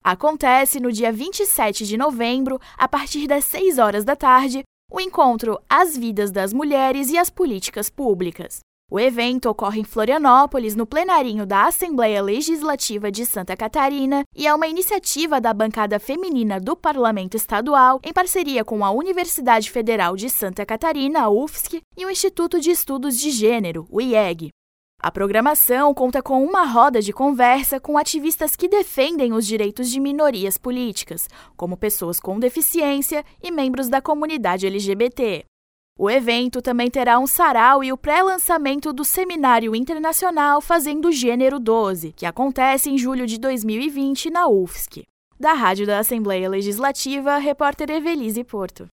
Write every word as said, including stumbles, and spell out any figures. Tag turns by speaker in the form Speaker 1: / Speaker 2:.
Speaker 1: Acontece no dia vinte e sete de novembro, a partir das seis horas da tarde, o encontro As Vidas das Mulheres e as Políticas Públicas. O evento ocorre em Florianópolis, no plenarinho da Assembleia Legislativa de Santa Catarina, e é uma iniciativa da bancada feminina do Parlamento Estadual, em parceria com a Universidade Federal de Santa Catarina, a U F S C, e o Instituto de Estudos de Gênero, o I E G. A programação conta com uma roda de conversa com ativistas que defendem os direitos de minorias políticas, como pessoas com deficiência e membros da comunidade L G B T. O evento também terá um sarau e o pré-lançamento do Seminário Internacional Fazendo Gênero doze, que acontece em julho de dois mil e vinte na U F S C. Da Rádio da Assembleia Legislativa, repórter Evelise Porto.